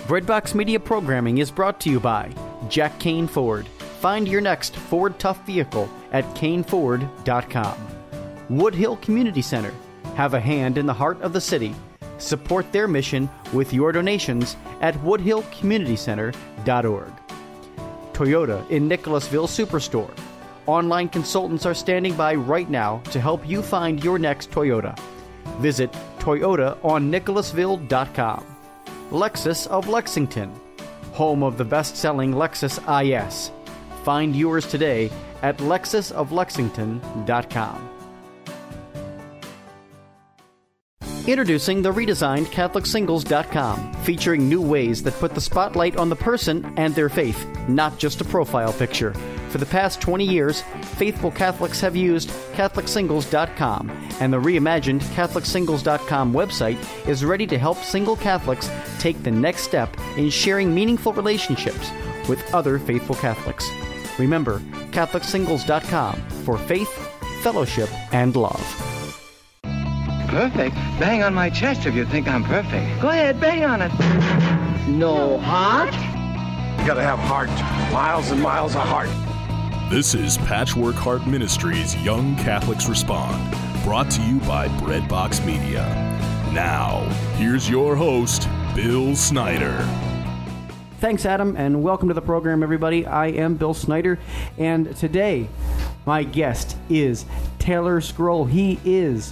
Breadbox Media programming is brought to you by Jack Kane Ford. Find your next Ford Tough vehicle at caneford.com. Woodhill Community Center. Have a hand in the heart of the city. Support their mission with your donations at woodhillcommunitycenter.org. Toyota in Nicholasville Superstore. Online consultants are standing by right now to help you find your next Toyota. Visit toyotaonnicholasville.com. Lexus of Lexington, home of the best-selling Lexus IS. Find yours today at lexusoflexington.com. Introducing the redesigned CatholicSingles.com, featuring new ways that put the spotlight on the person and their faith, not just a profile picture. For the past 20 years, faithful Catholics have used CatholicSingles.com, and the reimagined CatholicSingles.com website is ready to help single Catholics take the next step in sharing meaningful relationships with other faithful Catholics. Remember, CatholicSingles.com for faith, fellowship, and love. Perfect? Bang on my chest if you think I'm perfect. Go ahead, bang on it. No heart? You gotta have heart. Miles and miles of heart. This is Patchwork Heart Ministries' Young Catholics Respond, brought to you by Breadbox Media. Now, here's your host, Bill Snyder. Thanks, Adam, and welcome to the program, everybody. I am Bill Snyder, and today my guest is Taylor Scroll. He is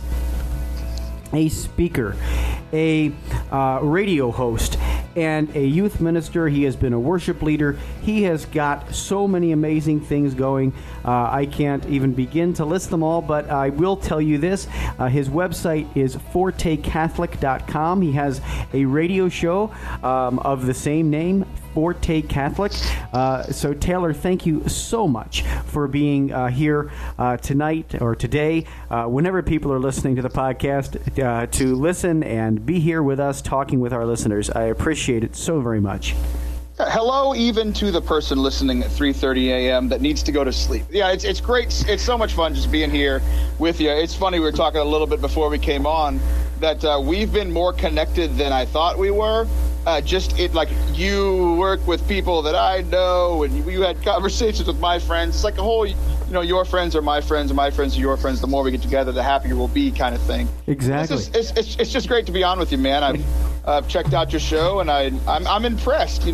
a speaker, a radio host, and a youth minister. He has been a worship leader. He has got so many amazing things going. I can't even begin to list them all, but I will tell you this. His website is fortecatholic.com. He has a radio show of the same name, Forte Catholic. So Taylor, thank you so much for being here tonight or today, whenever people are listening to the podcast, to listen and be here with us talking with our listeners. I appreciate it so very much. Hello, even to the person listening at 3:30 a.m. that needs to go to sleep. Yeah, it's great. It's so much fun just being here with you. It's funny, we were talking a little bit before we came on that we've been more connected than I thought we were. Like you work with people that I know, and you had conversations with my friends. It's like a whole, your friends are my friends, and my friends are your friends. The more we get together, the happier we'll be, kind of thing. Exactly. It's just great to be on with you, man. I've checked out your show, and I'm impressed.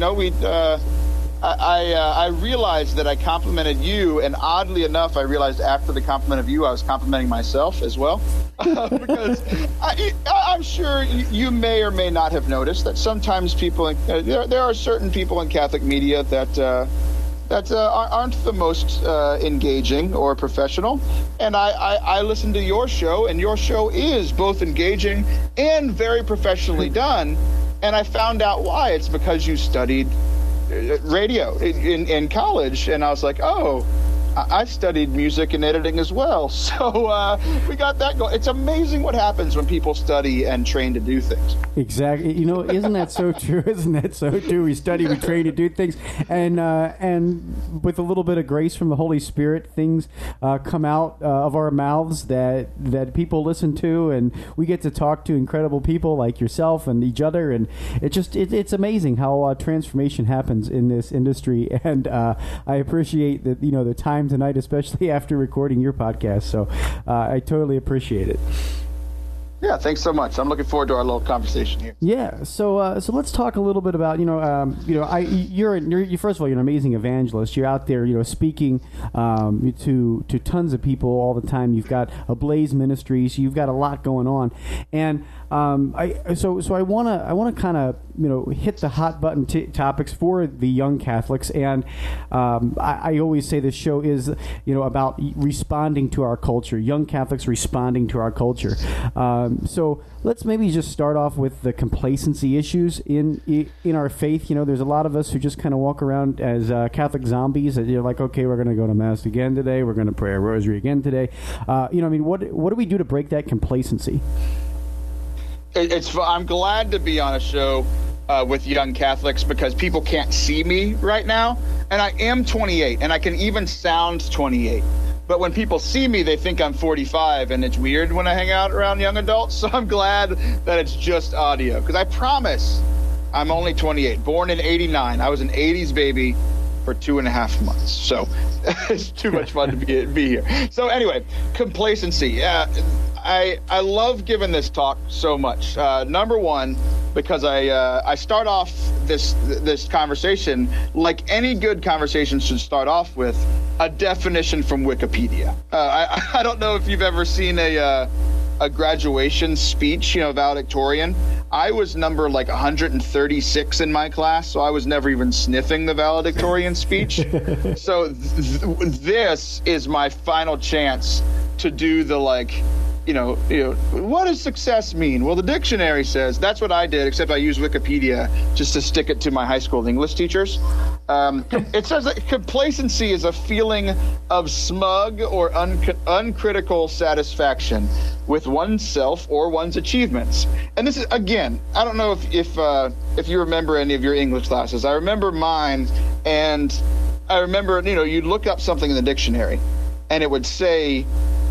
I realized that I complimented you, and oddly enough, I realized after the compliment of you, I was complimenting myself as well. Because I'm sure you may or may not have noticed that sometimes people, there are certain people in Catholic media that aren't the most engaging or professional. And I listened to your show, and your show is both engaging and very professionally done. And I found out why. It's because you studied radio in college, and I was like, oh, I studied music and editing as well. So we got that going. It's amazing what happens when people study and train to do things. Exactly. Isn't that so true? Isn't that so true? We study, we train to do things, and with a little bit of grace from the Holy Spirit, things come out of our mouths that people listen to, and we get to talk to incredible people like yourself and each other, and it's amazing how transformation happens in this industry, and I appreciate that the time tonight, especially after recording your podcast. So I totally appreciate it. Yeah, thanks so much. I'm looking forward to our little conversation here. Yeah, so let's talk a little bit about you're first of all, you're an amazing evangelist. You're out there speaking to tons of people all the time. You've got Ablaze Ministries. You've got a lot going on, and I want to kind of hit the hot button topics for the young Catholics, and I always say this show is about responding to our culture, young Catholics responding to our culture. So let's maybe just start off with the complacency issues in our faith. There's a lot of us who just kind of walk around as Catholic zombies. That you're like, okay, we're going to go to Mass again today. We're going to pray a rosary again today. What do we do to break that complacency? I'm glad to be on a show with young Catholics because people can't see me right now. And I am 28, and I can even sound 28. But when people see me, they think I'm 45, and it's weird when I hang out around young adults. So I'm glad that it's just audio, because I promise I'm only 28. Born in '89. I was an '80s baby for 2.5 months. So it's too much fun to be here. So anyway, complacency. I love giving this talk so much. Number one, because I start off this conversation like any good conversation should start off with a definition from Wikipedia. I don't know if you've ever seen a graduation speech, valedictorian. I was number like 136 in my class, so I was never even sniffing the valedictorian speech. So this is my final chance to do the what does success mean? Well, the dictionary says that's what I did, except I used Wikipedia just to stick it to my high school English teachers. It says that complacency is a feeling of smug or uncritical satisfaction with oneself or one's achievements. And this is, again, I don't know if you remember any of your English classes. I remember mine, and I remember, you'd look up something in the dictionary, and it would say,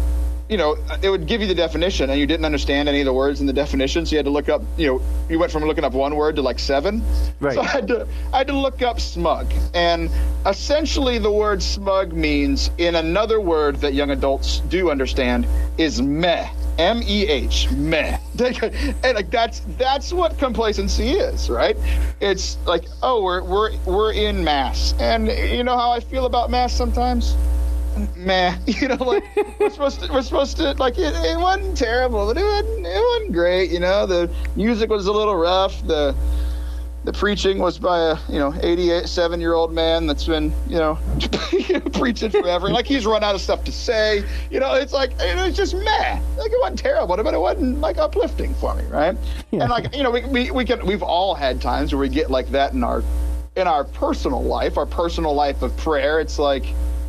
it would give you the definition, and you didn't understand any of the words in the definition, so you had to look up, you went from looking up one word to like 7. Right. So I had to look up smug. And essentially the word smug means, in another word that young adults do understand, is meh. M-E-H, meh. And like that's what complacency is, right? It's like, oh, we're in mass. And you know how I feel about mass sometimes? Meh, we're supposed to like it wasn't terrible, but it wasn't great. The music was a little rough. The preaching was by a 87-year-old man that's been preaching forever. Like he's run out of stuff to say. It's like it's just meh. Like it wasn't terrible, but it wasn't like uplifting for me, right? Yeah. And like we've all had times where we get like that in our personal life of prayer. It's like,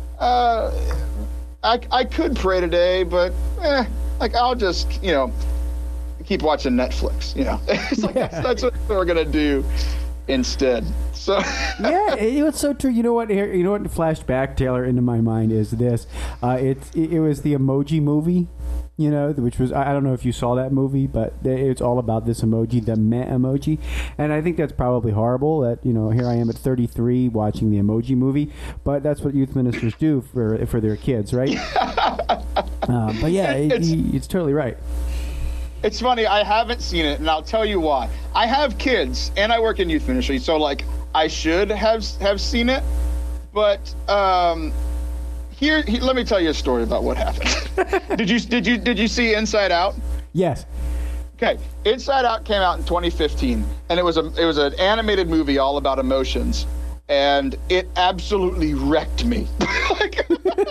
I could pray today, but I'll just keep watching Netflix. It's like that's what we're gonna do instead. So yeah, it's so true. You know what flashed back, Taylor, into my mind is this. It was the Emoji Movie. Which was, I don't know if you saw that movie, but it's all about this emoji, the meh emoji. And I think that's probably horrible that, here I am at 33 watching the Emoji Movie, but that's what youth ministers do for their kids, right? But yeah, it's totally right. It's funny, I haven't seen it, and I'll tell you why. I have kids, and I work in youth ministry, so like I should have seen it, but Here, let me tell you a story about what happened. Did you see Inside Out? Yes. Okay, Inside Out came out in 2015, and it was an animated movie all about emotions, and it absolutely wrecked me. I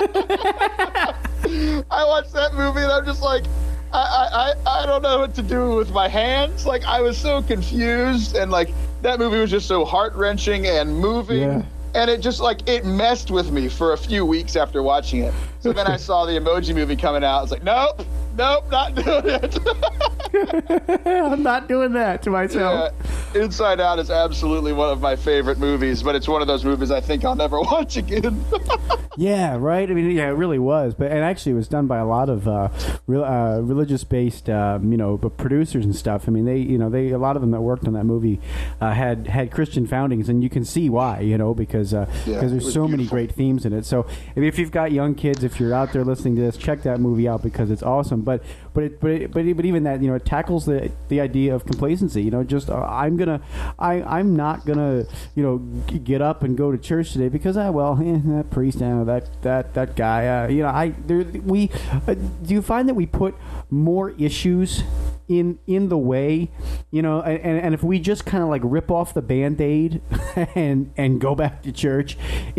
watched that movie, and I'm just like, I don't know what to do with my hands. Like I was so confused, and like that movie was just so heart-wrenching and moving. Yeah. And it just it messed with me for a few weeks after watching it. So then I saw the Emoji Movie coming out. I was like, nope, not doing it. I'm not doing that to myself. Yeah, Inside Out is absolutely one of my favorite movies, but it's one of those movies I think I'll never watch again. Yeah, right? I mean, yeah, it really was. And actually it was done by a lot of religious-based, producers and stuff. I mean, they a lot of them that worked on that movie had Christian foundings, and you can see why, because there's so many great themes in it. So if you've got young kids, if you're out there listening to this, check that movie out because it's awesome. But even that, it tackles the idea of complacency. Just I'm not gonna get up and go to church today because that priest, that guy. Do you find that we put more issues in the way, and if we just kind of like rip off the Band-Aid and go back to church,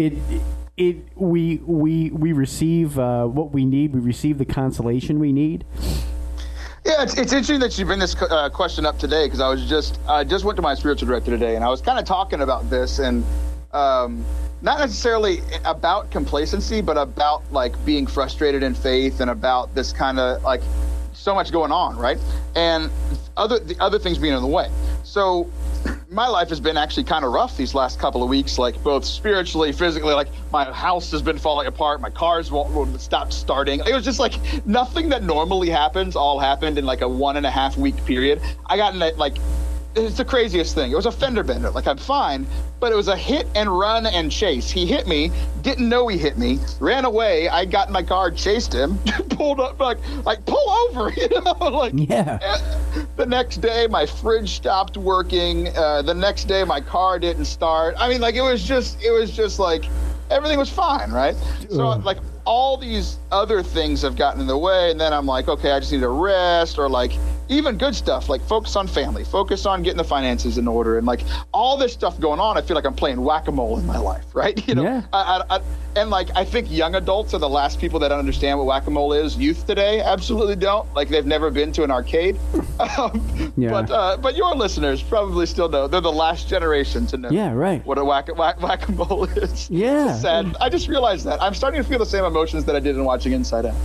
we receive what we need. We receive the consolation we need. Yeah, it's interesting that you bring this question up today because I just went to my spiritual director today, and I was kind of talking about this, and not necessarily about complacency, but about like being frustrated in faith and about this kind of like so much going on, right? And the other things being in the way. So my life has been actually kind of rough these last couple of weeks, like both spiritually, physically. Like my house has been falling apart, my cars won't stop starting. It was just like nothing that normally happens all happened in like a 1.5 week period. I got in like it's the craziest thing. It was a fender bender. Like, I'm fine, but it was a hit and run and chase. He hit me, didn't know he hit me, ran away. I got in my car, chased him, pulled up, like pull over, you know? Like, yeah. The next day, my fridge stopped working. The next day, my car didn't start. I mean, like, it was just like everything was fine, right? So, like, all these other things have gotten in the way, and then I'm like, okay, I just need to rest, or like even good stuff, like focus on family, focus on getting the finances in order, and like all this stuff going on. I feel like I'm playing whack-a-mole in my life, right? You know, yeah. And like I think young adults are the last people that understand what whack-a-mole is. Youth today absolutely don't. Like, they've never been to an arcade. But your listeners probably still know. They're the last generation to know. Yeah, right. What a whack-a-mole is. Yeah. It's sad. I just realized that. I'm starting to feel the same emotions that I did in watching Inside Out.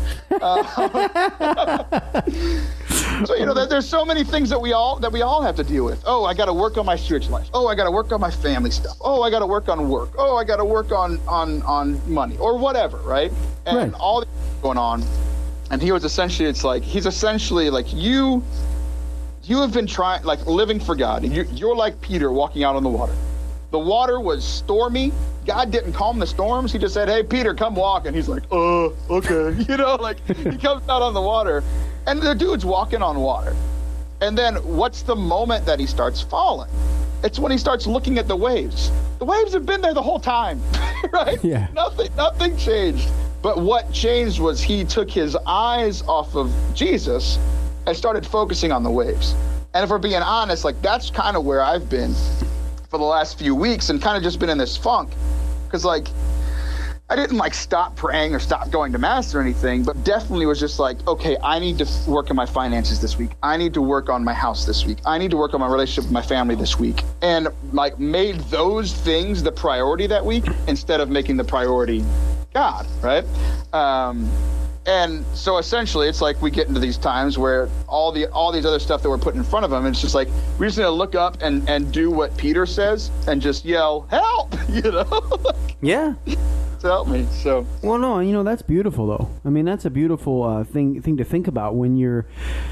So, you know, there's so many things that we all have to deal with. Oh, I got to work on my spiritual life. Oh, I got to work on my family stuff. Oh, I got to work on work. Oh, I got to work on money or whatever, right? And all this going on. And he's essentially like, you have been trying, like, living for God. And you're like Peter walking out on the water. The water was stormy. God didn't calm the storms. He just said, hey, Peter, come walk. And he's like, okay. You know, like, he comes out on the water. And the dude's walking on water. And then what's the moment that he starts falling? It's when he starts looking at the waves. The waves have been there the whole time, right? Yeah. Nothing changed. But what changed was he took his eyes off of Jesus and started focusing on the waves. And if we're being honest, like, that's kind of where I've been for the last few weeks, and kind of just been in this funk. Because, like, I didn't like stop praying or stop going to mass or anything, but definitely was just like, okay, I need to work on my finances this week. I need to work on my house this week. I need to work on my relationship with my family this week. And like made those things the priority that week instead of making the priority God, right? And so essentially it's like we get into these times where all these other stuff that we're putting in front of them, and it's just like, we just need to look up and do what Peter says and just yell, help, you know? Yeah. Help me. So, well, no, you know, that's beautiful though. I mean, that's a beautiful thing to think about when you're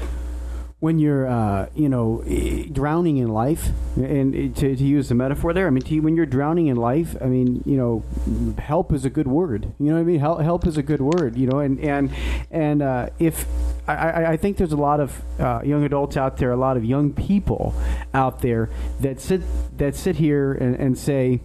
you know, drowning in life, and to use the metaphor there, I mean, when you're drowning in life, I mean, you know, help is a good word. You know what I mean? Help is a good word. You know, and if I think there's a lot of young adults out there, a lot of young people out there that sit here and say,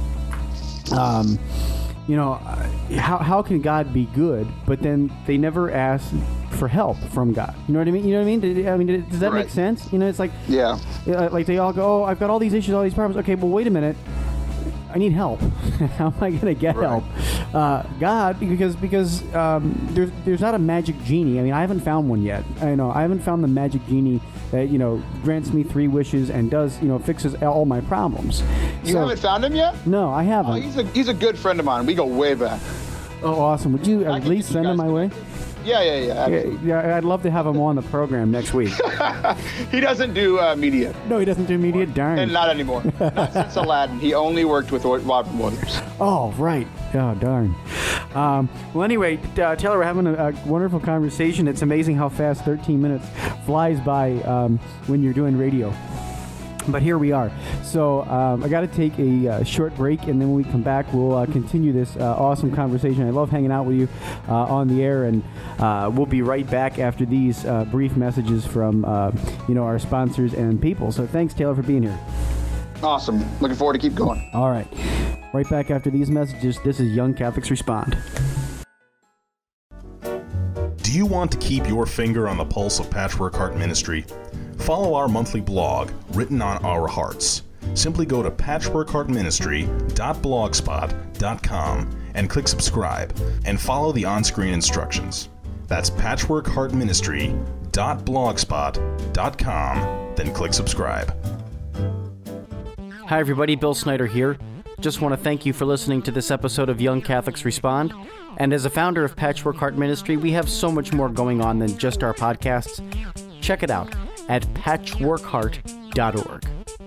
you know, how can God be good? But then they never ask for help from God. You know what I mean? You know what I mean? Does that make sense? You know, it's like, yeah, like they all go, oh, I've got all these issues, all these problems. Okay, well, wait a minute. I need help. How am I going to get help? God, because there's not a magic genie. I mean, I haven't found one yet. I haven't found the magic genie that, you know, grants me 3 wishes and does, you know, fixes all my problems. You haven't found him yet? No, I haven't. Oh, he's a good friend of mine. We go way back. Oh, awesome. Would you at least send him my way? Yeah. I'd love to have him on the program next week. He doesn't do media. No, he doesn't do media? Darn. And not anymore. Not since Aladdin. He only worked with Robin Williams. Oh, right. Oh, darn. Well, anyway, Taylor, we're having a wonderful conversation. It's amazing how fast 13 minutes flies by when you're doing radio. But here we are. So I got to take a short break, and then when we come back, we'll continue this awesome conversation. I love hanging out with you on the air, and we'll be right back after these brief messages from our sponsors and people. So thanks, Taylor, for being here. Awesome. Looking forward to keep going. All right. Right back after these messages. This is Young Catholics Respond. Do you want to keep your finger on the pulse of Patchwork Heart Ministry? Follow our monthly blog, Written on Our Hearts. Simply go to patchworkheartministry.blogspot.com and click subscribe, and follow the on-screen instructions. That's patchworkheartministry.blogspot.com, then click subscribe. Hi everybody, Bill Snyder here. Just want to thank you for listening to this episode of Young Catholics Respond. And as a founder of Patchwork Heart Ministry, we have so much more going on than just our podcasts. Check it out at patchworkheart.org.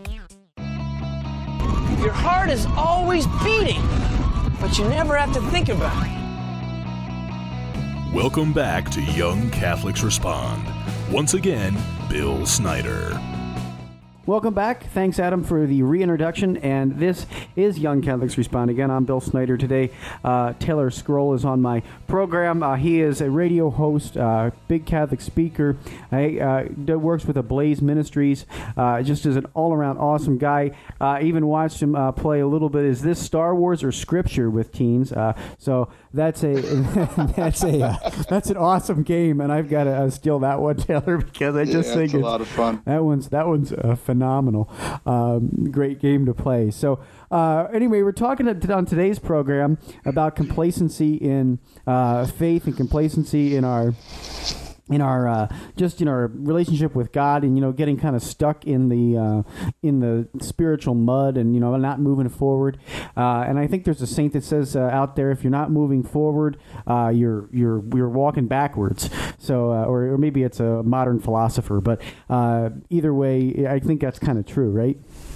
Your heart is always beating, but you never have to think about it. Welcome back to Young Catholics Respond. Once again, Bill Snyder. Welcome back. Thanks, Adam, for the reintroduction. And this is Young Catholics Respond. Again, I'm Bill Snyder. Today, Taylor Scroll is on my program. He is a radio host, big Catholic speaker. Works with Ablaze Ministries. Just is an all-around awesome guy. I even watched him play a little bit. Is this Star Wars or Scripture with teens? So that's that's an awesome game, and I've got to steal that one, Taylor, because I just think it's a lot of fun. That one's phenomenal. Great game to play. So anyway, we're talking on today's program about complacency in faith and complacency in our just in our relationship with God, and getting kind of stuck in the spiritual mud, and not moving forward. And I think there's a saint that says out there, if you're not moving forward, you're walking backwards. So or maybe it's a modern philosopher, but either way, I think that's kind of true, right?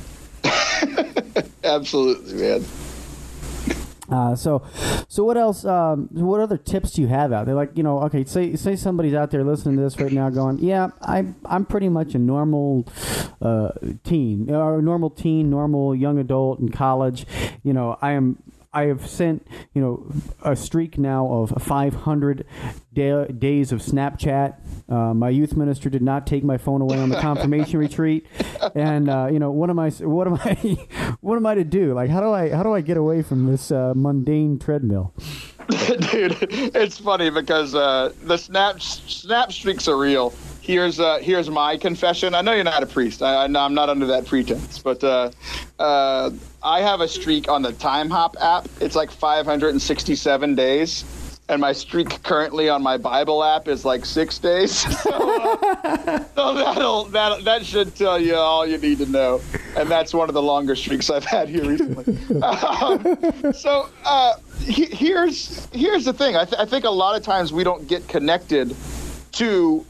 Absolutely, man. So what else? What other tips do you have out there? Like, okay, say somebody's out there listening to this right now, going, "Yeah, I'm pretty much a normal normal young adult in college. I have sent, a streak now of 500 days of Snapchat. My youth minister did not take my phone away on the confirmation retreat. And, what am I to do? Like, how do I get away from this mundane treadmill? Dude, it's funny because the snap streaks are real. Here's my confession. I know you're not a priest. I'm not under that pretense, but I have a streak on the Time Hop app. It's like 567 days, and my streak currently on my Bible app is like 6 days. So that should tell you all you need to know, and that's one of the longer streaks I've had here recently. Here's the thing. I think a lot of times we don't get connected to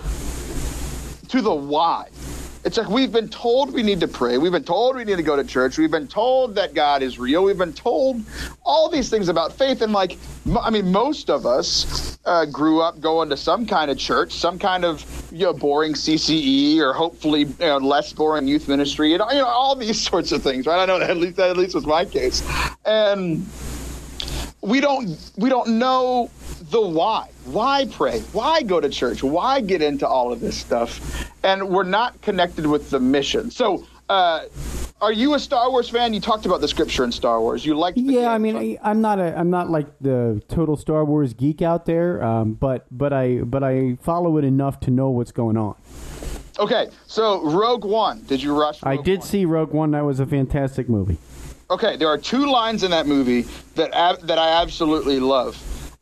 the why. It's like we've been told we need to pray. We've been told we need to go to church. We've been told that God is real. We've been told all these things about faith. And most of us grew up going to some kind of church, some kind of boring CCE, or hopefully less boring youth ministry, and all these sorts of things, right? I know that at least was my case. And we don't know the why. Why pray? Why go to church? Why get into all of this stuff? And we're not connected with the mission. So, are you a Star Wars fan? You talked about the scripture in Star Wars. You liked the game. I mean, I'm not like the total Star Wars geek out there, but I follow it enough to know what's going on. Okay, so Rogue One. Did you rush? I did see Rogue One. That was a fantastic movie. Okay, there are two lines in that movie that I absolutely love.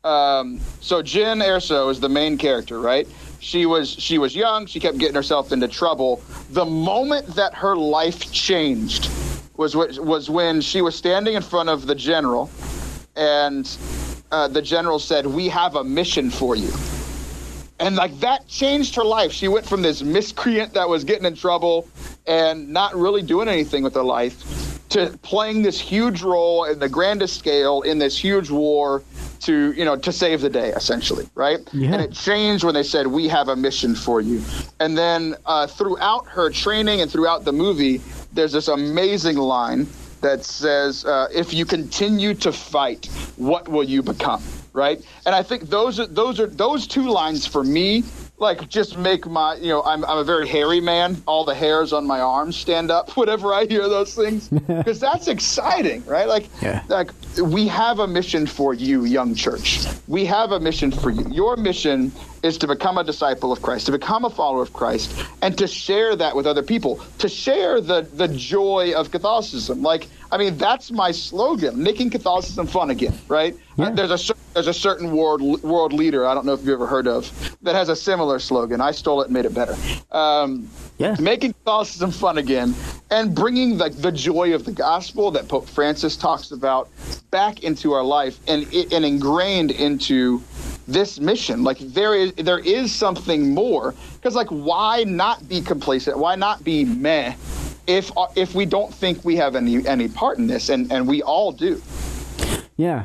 So Jyn Erso is the main character, right? She was young. She kept getting herself into trouble. The moment that her life changed was when she was standing in front of the general, and the general said, "We have a mission for you." And that changed her life. She went from this miscreant that was getting in trouble and not really doing anything with her life to playing this huge role in the grandest scale in this huge war to save the day, essentially, right? Yeah. And it changed when they said, "We have a mission for you." And then throughout her training and throughout the movie, there's this amazing line that says, "If you continue to fight, what will you become?" Right? And I think those two lines for me, just make my, I'm a very hairy man. All the hairs on my arms stand up whenever I hear those things, because that's exciting, right? We have a mission for you, young church. We have a mission for you. Your mission is to become a disciple of Christ, to become a follower of Christ, and to share that with other people, to share the joy of Catholicism. That's my slogan, making Catholicism fun again, right? Yeah. There's a certain world leader, I don't know if you've ever heard of, that has a similar slogan. I stole it and made it better. Making Catholicism fun again, and bringing the joy of the gospel that Pope Francis talks about back into our life and ingrained into this mission. There is something more, because why not be complacent? Why not be meh if we don't think we have any part in this, and we all do. Yeah,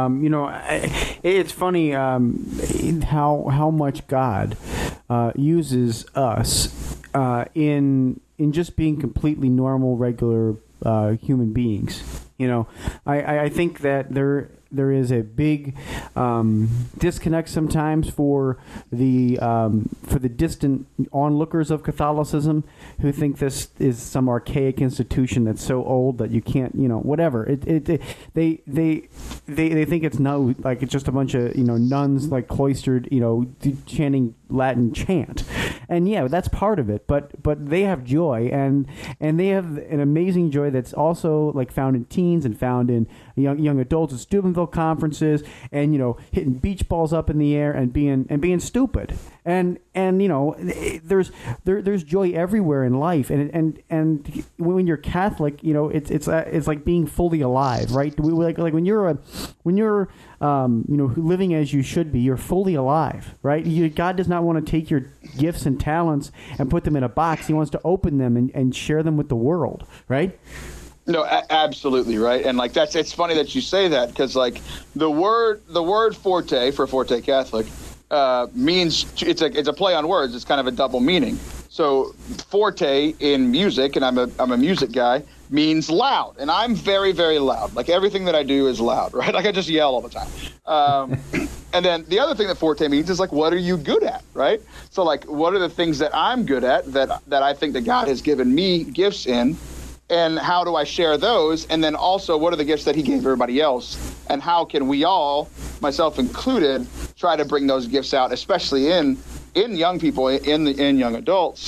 it's funny how much God uses us in just being completely normal, regular human beings. You know, I think that there is a big disconnect sometimes for the distant onlookers of Catholicism who think this is some archaic institution that's so old that you can't, you know, whatever. They think it's like it's just a bunch of, you know, nuns like cloistered, you know, chanting Latin chant. And yeah, that's part of it, but they have joy, and they have an amazing joy that's also like found in teens and found in young adults at Steubenville conferences, and you know, hitting beach balls up in the air and being stupid, and you know, there's joy everywhere in life, and when you're Catholic, you know, it's like being fully alive, right? Like when you're you know, living as you should be, you're fully alive, right? God does not want to take your gifts and talents and put them in a box. He wants to open them and share them with the world, right? No, absolutely right, and like it's funny that you say that, because like the word forte for Forte Catholic means it's a play on words. It's kind of a double meaning. So forte in music, and I'm a music guy, means loud, and I'm very, very loud. Like everything that I do is loud, right? Like I just yell all the time. And then the other thing that forte means is like, what are you good at, right? So like, what are the things that I'm good at that I think that God has given me gifts in? And how do I share those? And then also, what are the gifts that he gave everybody else? And how can we all, myself included, try to bring those gifts out, especially in young people, in young adults?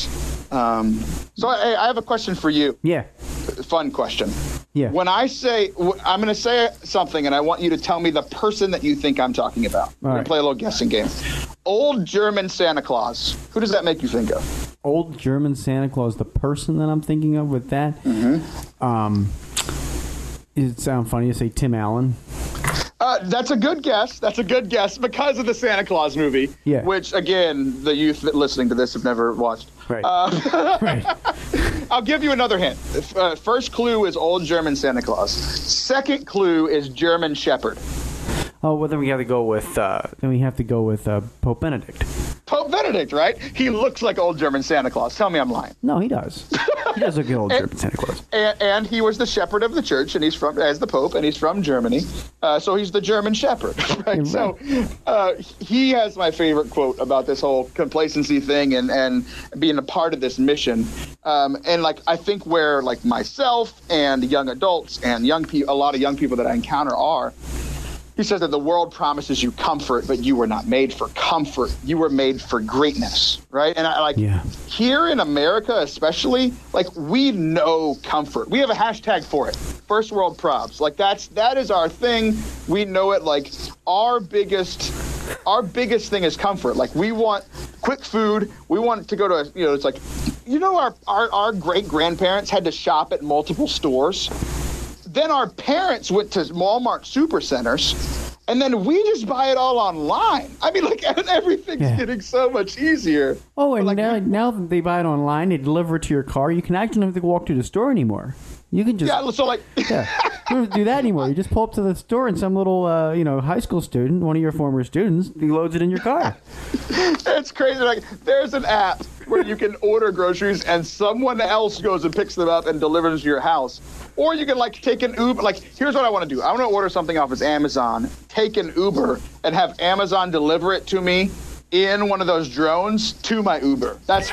So I have a question for you. Yeah. Fun question. Yeah. When I'm going to say something, and I want you to tell me the person that you think I'm talking about. We're going to play a little guessing game. Old German Santa Claus. Who does that make you think of? Old German Santa Claus, the person that I'm thinking of with that. Mm-hmm. Does it sound funny to say Tim Allen? That's a good guess. That's a good guess because of the Santa Claus movie, which, again, the youth listening to this have never watched. Right. Right. I'll give you another hint. First clue is Old German Santa Claus. Second clue is German Shepherd. Oh, well, then we have to go with Pope Benedict. Pope Benedict, right? He looks like Old German Santa Claus. Tell me I'm lying. No, he does. He does look like Old German Santa Claus. And he was the shepherd of the church, and he's as the Pope, and he's from Germany. So he's the German Shepherd, right? Right. So he has my favorite quote about this whole complacency thing and being a part of this mission. And like I think where like myself and young adults and a lot of young people that I encounter are. He says that the world promises you comfort, but you were not made for comfort. You were made for greatness, right? And here in America especially, like we know comfort. We have a hashtag for it, First World Probs. Like that is our thing. We know it. Like our biggest thing is comfort. Like we want quick food. We want to go to, it's like, our great grandparents had to shop at multiple stores. Then our parents went to Walmart supercenters, and then we just buy it all online. I mean, like everything's getting so much easier. Oh, and now that they buy it online, they deliver it to your car. You can actually not have to walk to the store anymore. You can just you don't do that anymore. You just pull up to the store, and some little high school student, one of your former students, he loads it in your car. It's crazy. Like there's an app where you can order groceries, and someone else goes and picks them up and delivers them to your house. Or you can like take an Uber. Like here's what I want to do. I want to order something off of Amazon, take an Uber, and have Amazon deliver it to me in one of those drones to my Uber. That's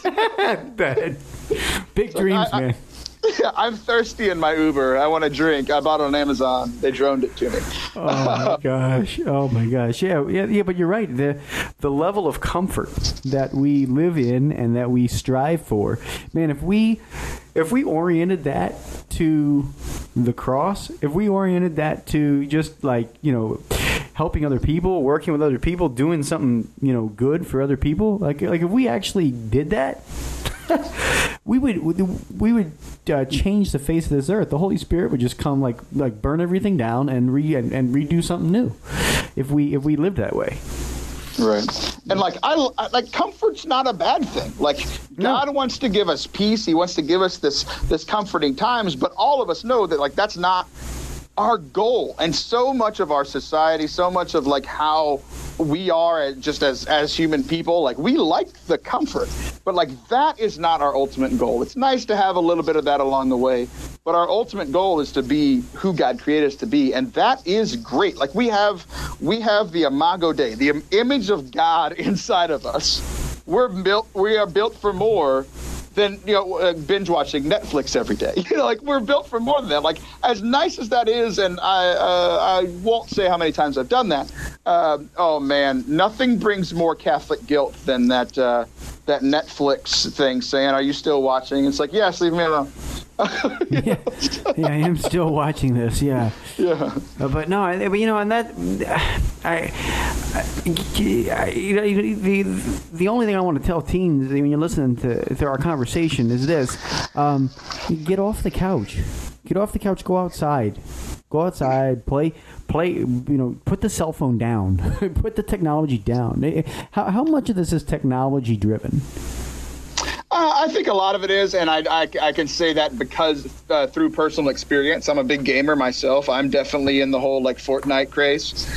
big dreams, man. I'm thirsty in my Uber. I want a drink. I bought it on Amazon. They droned it to me. Oh my gosh. Yeah. But you're right. The level of comfort that we live in and that we strive for, man. If we oriented that to the cross, if we oriented that to just like helping other people, working with other people, doing something good for other people, like if we actually did that. We would change the face of this earth. The Holy Spirit would just come like burn everything down and redo something new, if we lived that way. Right. And I comfort's not a bad thing. Like God wants to give us peace. He wants to give us this comforting times, but all of us know that that's not our goal. And so much of our society, so much of how we are just as human people, like we like the comfort, but like that is not our ultimate goal. It's nice to have a little bit of that along the way, but our ultimate goal is to be who God created us to be, and that is great. Like we have the Imago Dei, the image of God inside of us. We are built for more than binge watching Netflix every day. Like we're built for more than that. Like as nice as that is, and I won't say how many times I've done that. Oh man, nothing brings more Catholic guilt than that Netflix thing saying, "Are you still watching?" It's like, yes, leave me alone. Yeah, I am still watching this. Yeah. But no, and that the only thing I want to tell teens when you're listening to our conversation is this: get off the couch. Get off the couch. Go outside. Go outside. Play. Put the cell phone down. Put the technology down. How much of this is technology driven? I think a lot of it is, and I can say that because through personal experience. I'm a big gamer myself. I'm definitely in the whole like Fortnite craze.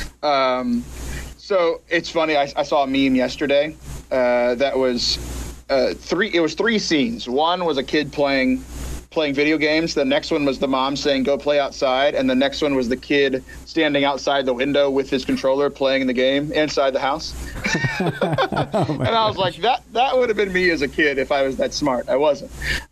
So it's funny. I saw a meme yesterday that was three scenes. One was a kid playing video games. The next one was the mom saying, "Go play outside." And the next one was the kid standing outside the window with his controller playing the game inside the house. And I was like, that would have been me as a kid if I was that smart. I wasn't.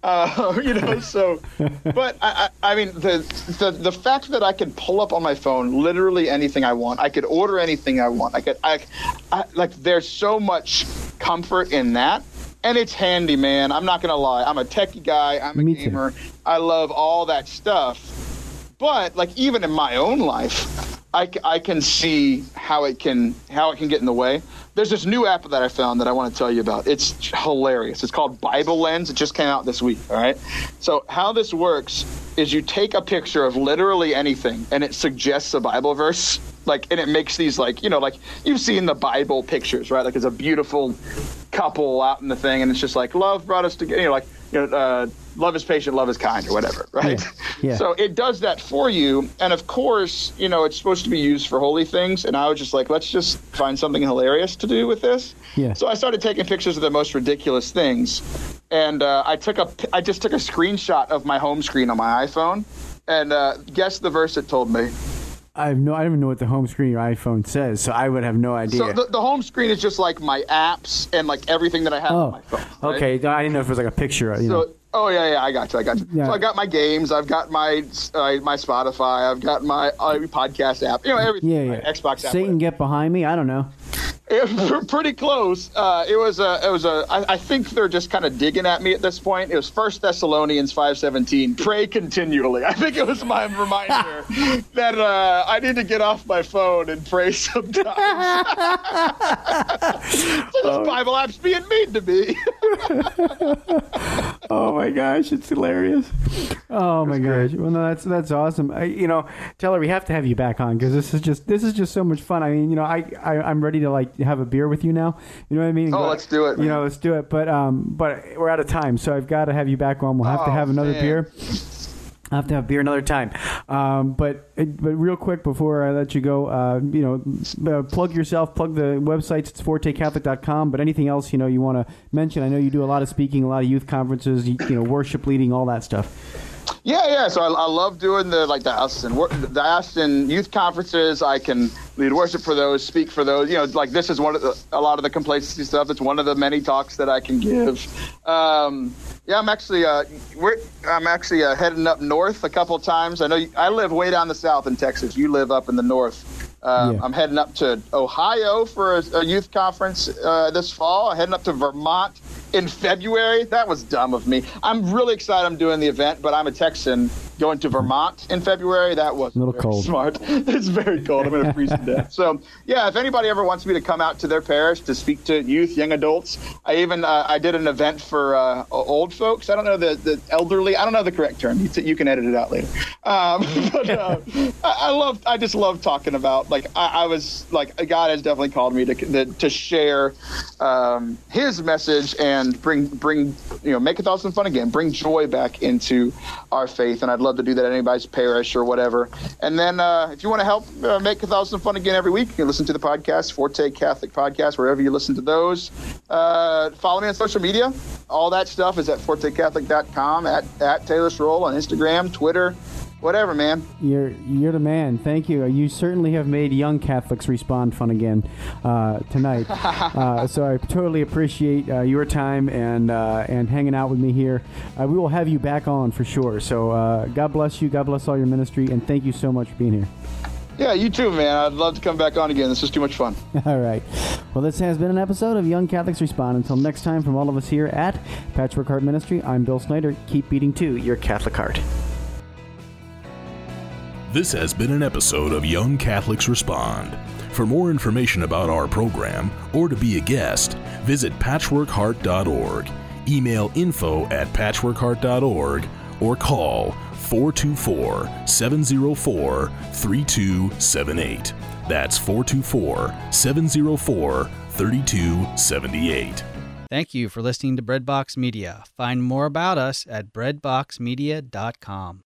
So, but I mean, the fact that I could pull up on my phone literally anything I want. I could order anything I want. There's so much comfort in that. And it's handy, man. I'm not going to lie. I'm a techie guy. I'm a gamer. I love all that stuff. But like even in my own life, I can see how it can get in the way. There's this new app that I found that I want to tell you about. It's hilarious. It's called Bible Lens. It just came out this week. All right. So how this works is you take a picture of literally anything and it suggests a Bible verse. And it makes these like you've seen the Bible pictures, right? Like it's a beautiful couple out in the thing, and it's just like love brought us together. Love is patient, love is kind, or whatever, right? Yeah. So it does that for you, and of course, it's supposed to be used for holy things. And I was just like, let's just find something hilarious to do with this. Yeah. So I started taking pictures of the most ridiculous things, and I just took a screenshot of my home screen on my iPhone, and guess the verse it told me. I don't even know what the home screen of your iPhone says, so I would have no idea. So the home screen is just like my apps and like everything that I have on my phone. Right? Okay. I didn't know if it was like a picture. Oh yeah, I got you. Yeah. So I got my games, I've got my Spotify, I've got my podcast app, everything. Yeah. Xbox app. Satan, get behind me. I don't know. Pretty close. I think they're just kind of digging at me at this point. It was 1 Thessalonians 5:17. Pray continually. I think it was my reminder that I need to get off my phone and pray sometimes. So this Bible app's being mean to me. Oh my gosh, it's hilarious. Oh my gosh. Well, no, that's awesome. Teller, we have to have you back on because this is just so much fun. I mean, I'm ready to have a beer with you now. You know what I mean? Let's do it. Man. Let's do it. But we're out of time, so I've got to have you back on. We'll have to have another beer. I'll have to have beer another time. But real quick before I let you go, plug yourself, plug the websites. It's fortecatholic.com. But anything else you want to mention? I know you do a lot of speaking, a lot of youth conferences, worship leading, all that stuff. Yeah. So I love doing the Aston youth conferences. I can lead worship for those, speak for those. This is a lot of the complacency stuff. It's one of the many talks that I can give. I'm actually heading up north a couple of times. I know I live way down the south in Texas. You live up in the north. I'm heading up to Ohio for a youth conference this fall. I'm heading up to Vermont in February. That was dumb of me. I'm really excited I'm doing the event, but I'm a Texan going to Vermont in February. That was a little cold. Smart. It's very cold. I'm going to freeze to death. So, yeah, if anybody ever wants me to come out to their parish to speak to youth, young adults, I did an event for old folks. I don't know the elderly. I don't know the correct term. You can edit it out later. I just love talking about, I was like, God has definitely called me to share his message and bring Make 1,000 fun again, bring joy back into our faith. And I'd love love to do that at anybody's parish or whatever. And then if you want to help make Catholicism fun again every week, you can listen to the podcast, Forte Catholic Podcast, wherever you listen to those. Follow me on social media. All that stuff is at fortecatholic.com, at Taylor Stroll on Instagram, Twitter, whatever, man. You're the man. Thank you. You certainly have made young Catholics respond fun again tonight. So I totally appreciate your time and hanging out with me here. We will have you back on for sure. So God bless you. God bless all your ministry, and thank you so much for being here. Yeah, you too, man. I'd love to come back on again. This was too much fun. All right. Well, this has been an episode of Young Catholics Respond. Until next time, from all of us here at Patchwork Heart Ministry, I'm Bill Snyder. Keep beating to your Catholic heart. This has been an episode of Young Catholics Respond. For more information about our program or to be a guest, visit patchworkheart.org, email info@patchworkheart.org, or call 424-704-3278. That's 424-704-3278. Thank you for listening to Breadbox Media. Find more about us at breadboxmedia.com.